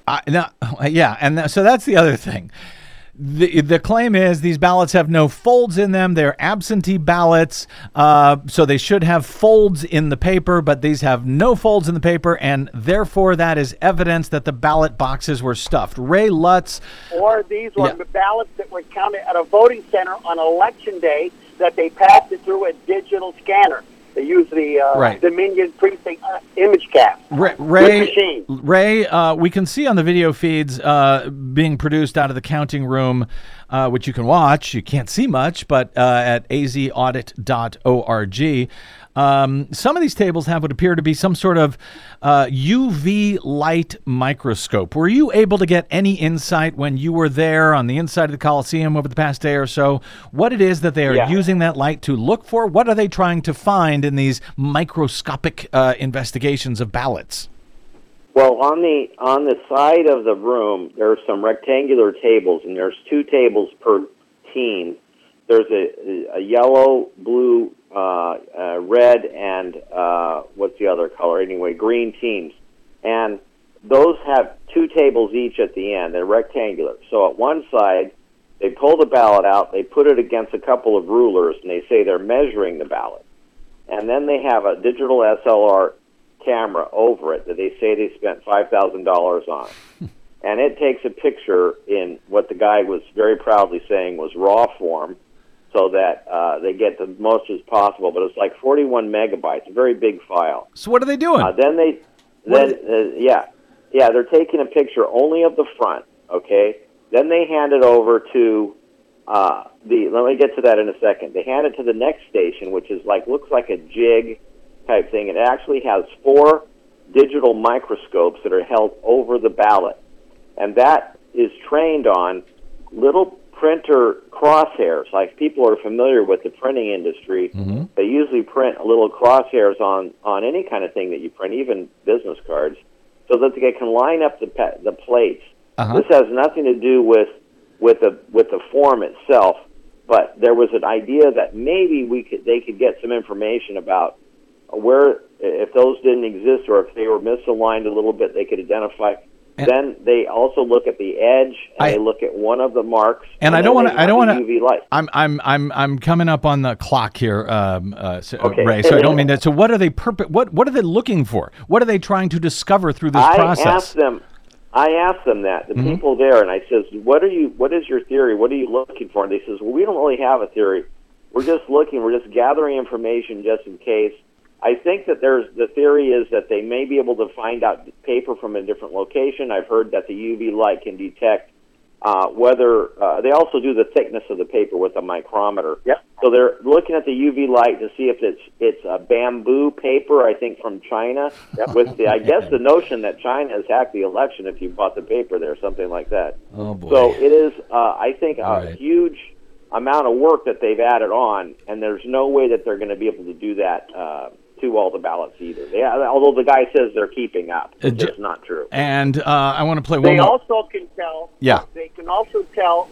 them. So that's the other thing. The claim is these ballots have no folds in them. They're absentee ballots, so they should have folds in the paper, but these have no folds in the paper, and therefore that is evidence that the ballot boxes were stuffed. Ray Lutz. Or these were ballots that were counted at a voting center on election day that they passed it through a digital scanner. They use the Dominion Precinct image cap. Ray, we can see on the video feeds being produced out of the counting room, which you can watch. You can't see much, but at azaudit.org. Some of these tables have what appear to be some sort of UV light microscope. Were you able to get any insight when you were there on the inside of the Coliseum over the past day or so, what it is that they are using that light to look for? What are they trying to find in these microscopic investigations of ballots? Well, on the side of the room, there are some rectangular tables, and there's 2 tables per team. There's a yellow, blue, red, and what's the other color? Anyway, green teams. And those have 2 tables each at the end. They're rectangular. So at one side, they pull the ballot out, they put it against a couple of rulers, and they say they're measuring the ballot. And then they have a digital SLR camera over it that they say they spent $5,000 on. And it takes a picture in what the guy was very proudly saying was raw form, so that they get the most as possible. But it's like 41 megabytes, a very big file. So what are they doing? They're taking a picture only of the front, okay? Then they hand it over to let me get to that in a second. They hand it to the next station, which is looks like a jig type thing. It actually has 4 digital microscopes that are held over the ballot. And that is trained on little printer crosshairs. Like, people are familiar with the printing industry. Mm-hmm. They usually print little crosshairs on any kind of thing that you print, even business cards, so that they can line up the plates. Uh-huh. This has nothing to do with the form itself, but there was an idea that maybe they could get some information about where, if those didn't exist or if they were misaligned a little bit, they could identify. Then they also look at the edge, and they look at one of the marks. And I don't want to. UV light. I'm coming up on the clock here, okay. Ray. So I don't mean that. So what are they What are they looking for? What are they trying to discover through this process? I asked them that, the people there, and I says, what is your theory? What are you looking for? And they says, well, we don't really have a theory. We're just gathering information just in case. I think that the theory is that they may be able to find out paper from a different location. I've heard that the UV light can detect whether they also do the thickness of the paper with a micrometer. Yep. So they're looking at the UV light to see if it's a bamboo paper, I think, from China. Yep. With I guess the notion that China has hacked the election if you bought the paper there, something like that. Oh boy. So it is, I think, a huge amount of work that they've added on, and there's no way that they're going to be able to do that to all the ballots either. Although the guy says they're keeping up, which is not true. And I want to play one more. They also can tell. Yeah. They can also tell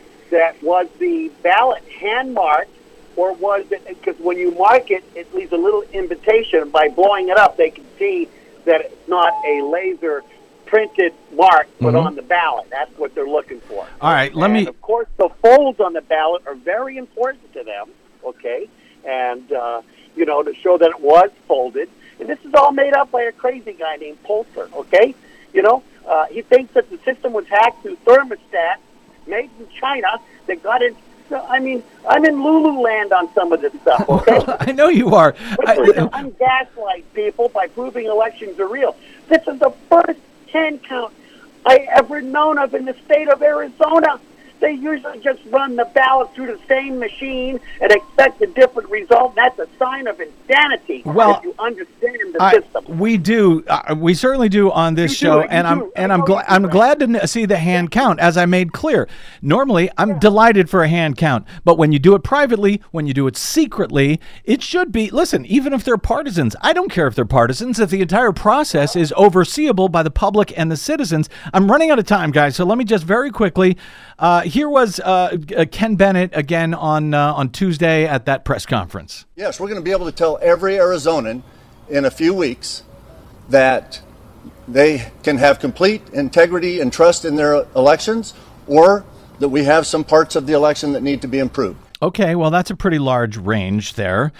was the ballot hand marked, or was it, because when you mark it, it leaves a little invitation. By blowing it up, they can see that it's not a laser printed mark put on the ballot. That's what they're looking for. All right, Of course, the folds on the ballot are very important to them. okay, and to show that it was folded. And this is all made up by a crazy guy named Polster, okay? He thinks that the system was hacked through thermostats made in China that got in. I'm in Lululand on some of this stuff, okay? I know you are. I'm gaslight people by proving elections are real. This is the first 10 count I ever known of in the state of Arizona. They usually just run the ballot through the same machine and expect a different result. That's a sign of insanity Well, if you understand the system. We do. We certainly do on this show, and I'm glad to see the hand count, as I made clear. Normally, I'm delighted for a hand count, but when you do it privately, when you do it secretly, it should be. Listen, even if they're partisans, I don't care if they're partisans. If the entire process is overseeable by the public and the citizens, I'm running out of time, guys. So let me just very quickly. Here was Ken Bennett again on Tuesday at that press conference. Yes, we're going to be able to tell every Arizonan in a few weeks that they can have complete integrity and trust in their elections, or that we have some parts of the election that need to be improved. Okay, well, that's a pretty large range there.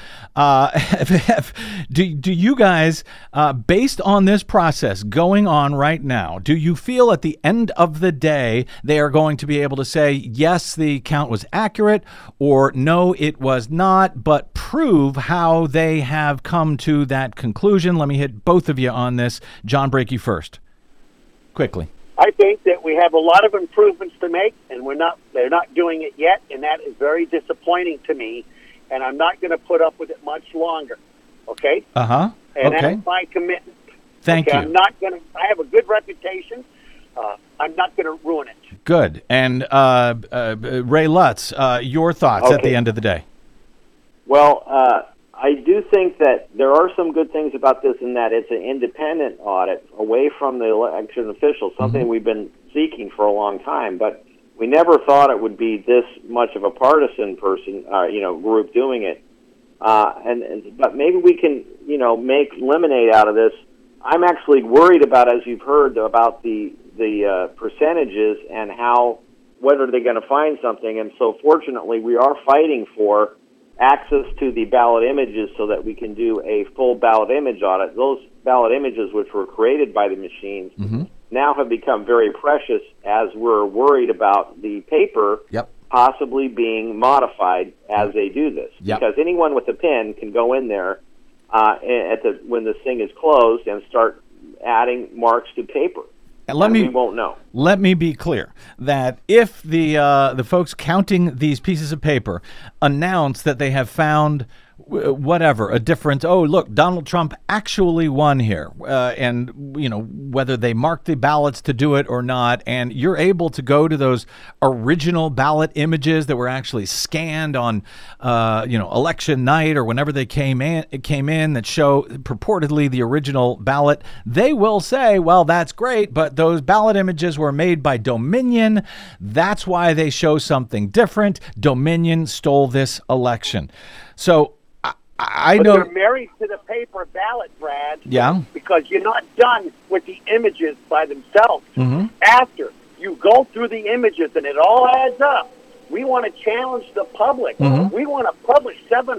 Do you guys, based on this process going on right now, do you feel at the end of the day they are going to be able to say, yes, the count was accurate, or no, it was not, but prove how they have come to that conclusion? Let me hit both of you on this. John, break you first. Quickly. I think that we have a lot of improvements to make, and they're not doing it yet, and that is very disappointing to me, and I'm not going to put up with it much longer, okay? Uh-huh. And okay. that's my commitment. Thank you. I have a good reputation. I'm not going to ruin it. Good. And Ray Lutz, your thoughts at the end of the day. Well, I do think that there are some good things about this in that it's an independent audit away from the election officials, something we've been seeking for a long time, but we never thought it would be this much of a partisan group doing it. But maybe we can, make lemonade out of this. I'm actually worried about, as you've heard, about the percentages and whether they're going to find something. And so fortunately, we are fighting for access to the ballot images so that we can do a full ballot image audit. Those ballot images, which were created by the machines, now have become very precious, as we're worried about the paper possibly being modified as they do this. Because anyone with a pen can go in there when this thing is closed and start adding marks to paper. And we won't know. Let me be clear that if the folks counting these pieces of paper announce that they have found a different, look, Donald Trump actually won here, and whether they marked the ballots to do it or not, and you're able to go to those original ballot images that were actually scanned on election night or whenever they came in that show purportedly the original ballot, they will say, well, that's great, but those ballot images were made by Dominion. That's why they show something different. Dominion stole this election. So I know they're married to the paper ballot, Brad. Yeah. Because you're not done with the images by themselves. After you go through the images and it all adds up, we want to challenge the public. We want to publish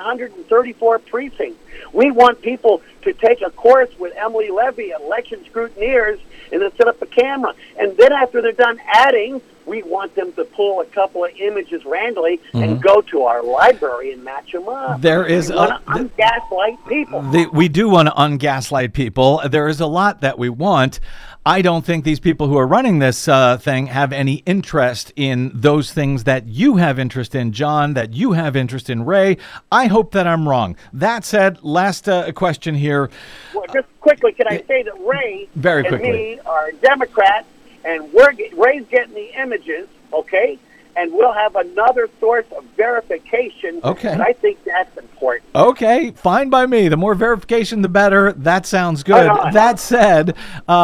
734 precincts. We want people to take a course with Emily Levy, election scrutineers, and then set up a camera. And then after they're done adding, we want them to pull a couple of images randomly and go to our library and match them up. There is we want to ungaslight people. We do want to ungaslight people. There is a lot that we want. I don't think these people who are running this thing have any interest in those things that you have interest in, John, that you have interest in, Ray. I hope that I'm wrong. That said, last question here. Well, just quickly, can I say that Ray Very and quickly. me are Democrats, and Ray's getting the images, okay? And we'll have another source of verification. Okay. And I think that's important. Okay, fine by me. The more verification, the better. That sounds good. That said,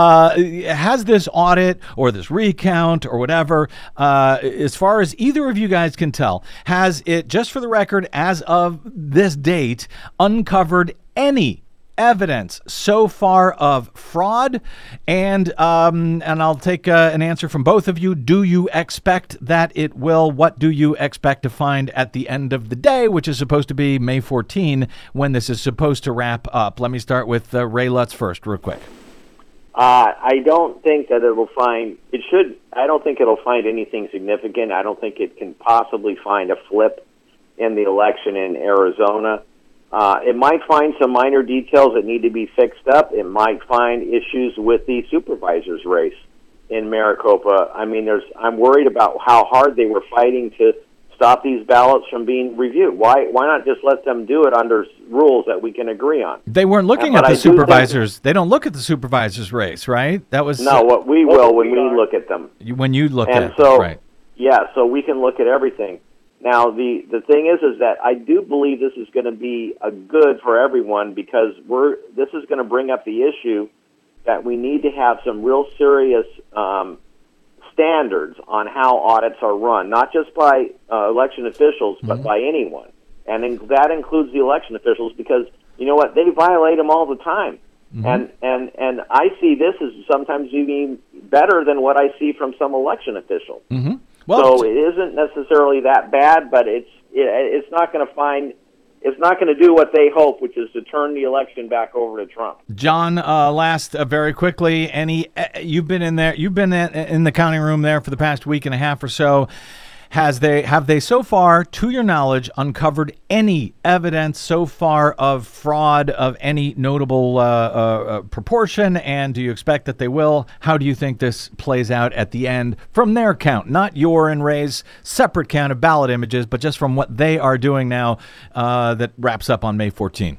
has this audit or this recount or whatever, as far as either of you guys can tell, has it, just for the record, as of this date, uncovered any evidence so far of fraud? And I'll take an answer from both of you. Do you expect that it will? What do you expect to find at the end of the day, which is supposed to be May 14, when this is supposed to wrap up? Let me start with Ray Lutz first, real quick. I don't think that it'll find. It should. I don't think it'll find anything significant. I don't think it can possibly find a flip in the election in Arizona. It might find some minor details that need to be fixed up. It might find issues with the supervisor's race in Maricopa. I mean, I'm worried about how hard they were fighting to stop these ballots from being reviewed. Why not just let them do it under rules that we can agree on? They weren't looking at the supervisors. They don't look at the supervisors race, right? That was what we will when we look at them. When you look at them, right? Yeah, so we can look at everything. Now the thing is that I do believe this is going to be a good for everyone, because this is going to bring up the issue that we need to have some real serious standards on how audits are run, not just by election officials, but by anyone. And that includes the election officials, because you know what? They violate them all the time. And I see this as sometimes even better than what I see from some election official. Well, so it isn't necessarily that bad, but it's not going to find. It's not going to do what they hope, which is to turn the election back over to Trump. John, last very quickly, you've been in there. You've been in the counting room there for the past week and a half or so. Have they so far, to your knowledge, uncovered any evidence so far of fraud of any notable proportion? And do you expect that they will? How do you think this plays out at the end from their count? Not your and Ray's separate count of ballot images, but just from what they are doing now that wraps up on May 14.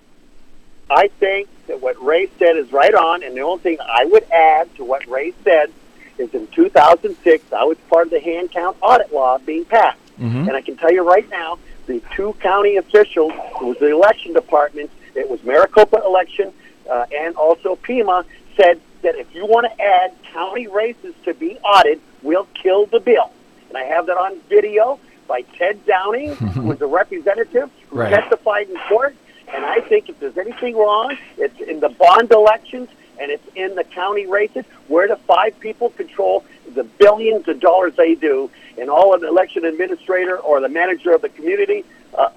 I think that what Ray said is right on, and the only thing I would add to what Ray said is in 2006, I was part of the hand count audit law being passed. And I can tell you right now, the two county officials, it was the election department, it was Maricopa election, and also Pima, said that if you want to add county races to be audited, we'll kill the bill. And I have that on video by Ted Downing, who was a representative who testified in court. And I think if there's anything wrong, it's in the bond elections, and it's in the county races, where the five people control the billions of dollars they do, and all of the election administrator or the manager of the community,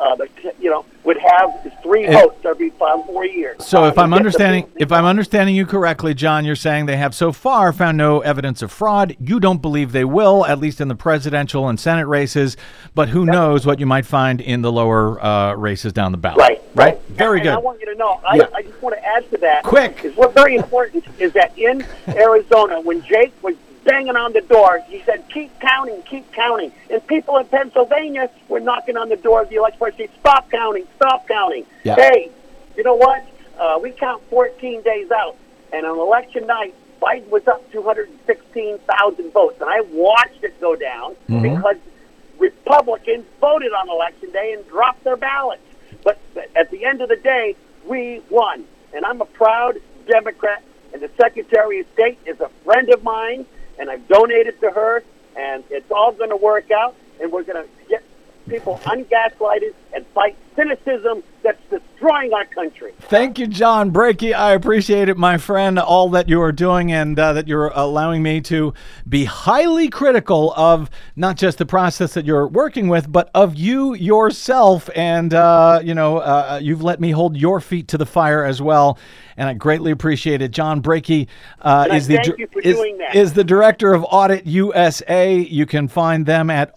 would have 3 votes every 4 years. So if I'm understanding you correctly, John, you're saying they have so far found no evidence of fraud. You don't believe they will, at least in the presidential and Senate races, but who knows what you might find in the lower races down the ballot. Right? Very good. I want you to know, I just want to add to that. Quick. Is what's very important is that in Arizona, when Jake was banging on the door, he said, keep counting, keep counting. And people in Pennsylvania were knocking on the door of the election board saying, stop counting, stop counting. Yeah. Hey, you know what? We count 14 days out. And on election night, Biden was up 216,000 votes. And I watched it go down because Republicans voted on election day and dropped their ballots. But at the end of the day, we won. And I'm a proud Democrat. And the Secretary of State is a friend of mine. And I've donated to her, and it's all going to work out, and we're going to get people ungaslighted and fight cynicism that's destroying our country. Thank you, John Brakey. I appreciate it, my friend, all that you are doing, and that you're allowing me to be highly critical of not just the process that you're working with, but of you yourself. And, you've let me hold your feet to the fire as well. And I greatly appreciate it. John Brakey is the director of Audit USA. You can find them at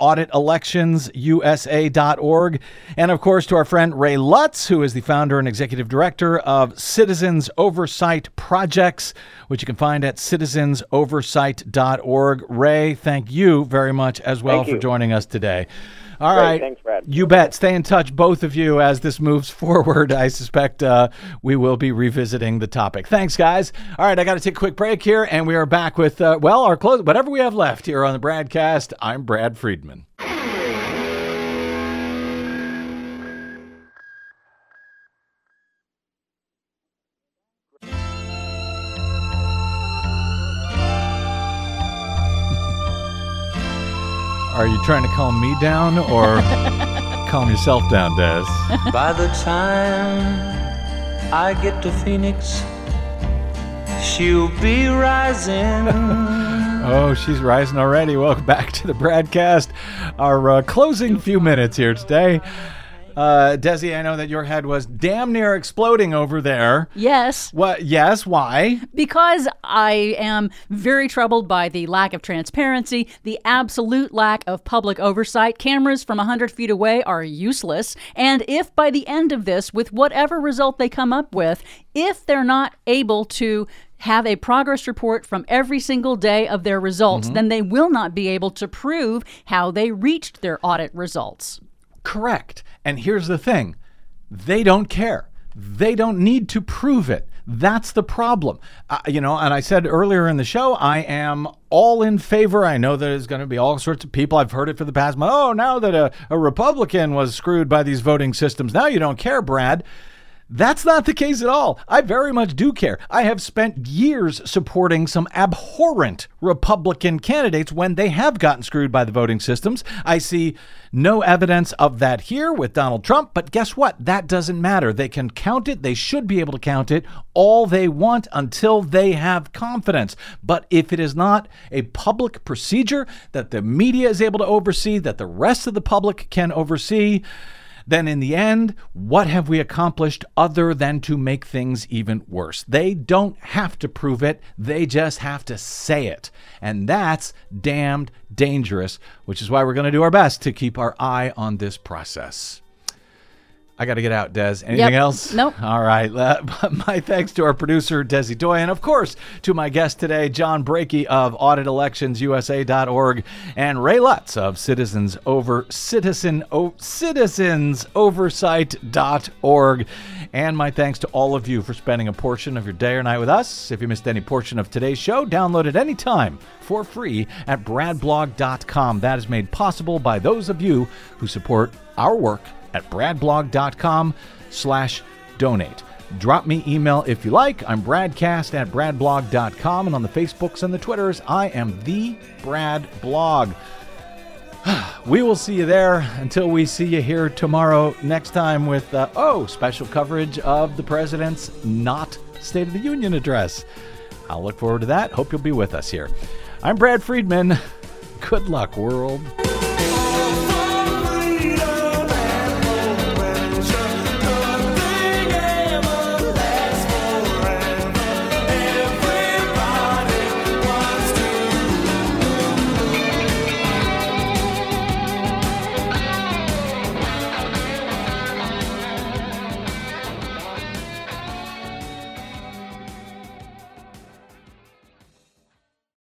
auditelectionsusa.org. And, of course, to our friend Ray Lutz, who is the founder and executive director of Citizens Oversight Projects, which you can find at citizensoversight.org. Ray, thank you very much as well for joining us today. All right. Thanks, Brad. You bet. Stay in touch, both of you, as this moves forward. I suspect we will be revisiting the topic. Thanks, guys. All right, I got to take a quick break here, and we are back with, our close, whatever we have left here on the Bradcast. I'm Brad Friedman. Are you trying to calm me down or calm yourself down, Des? By the time I get to Phoenix, she'll be rising. Oh, she's rising already. Welcome back to the Bradcast. Our closing few minutes here today. Desi, I know that your head was damn near exploding over there. Yes. What? Yes, why? Because I am very troubled by the lack of transparency, the absolute lack of public oversight. Cameras from 100 feet away are useless. And if by the end of this, with whatever result they come up with, if they're not able to have a progress report from every single day of their results, then they will not be able to prove how they reached their audit results. Correct. And here's the thing. They don't care. They don't need to prove it. That's the problem. And I said earlier in the show, I am all in favor. I know there's going to be all sorts of people. I've heard it for the past month. Oh, now that a Republican was screwed by these voting systems, now you don't care, Brad. That's not the case at all. I very much do care. I have spent years supporting some abhorrent Republican candidates when they have gotten screwed by the voting systems. I see no evidence of that here with Donald Trump, but guess what? That doesn't matter. They can count it. They should be able to count it all they want until they have confidence. But if it is not a public procedure that the media is able to oversee, that the rest of the public can oversee, then in the end, what have we accomplished other than to make things even worse? They don't have to prove it. They just have to say it. And that's damned dangerous, which is why we're going to do our best to keep our eye on this process. I got to get out, Des. Anything else? Nope. All right. My thanks to our producer, Desi Doy, and of course to my guest today, John Brakey of AuditElectionsUSA.org and Ray Lutz of CitizensOversight.org. And my thanks to all of you for spending a portion of your day or night with us. If you missed any portion of today's show, download it anytime for free at bradblog.com. That is made possible by those of you who support our work at bradblog.com/donate. Drop me email if you like. I'm bradcast@bradblog.com, and on the Facebooks and the Twitters, I am the Brad Blog. We will see you there until we see you here tomorrow next time with, special coverage of the president's not State of the Union address. I'll look forward to that. Hope you'll be with us here. I'm Brad Friedman. Good luck, world.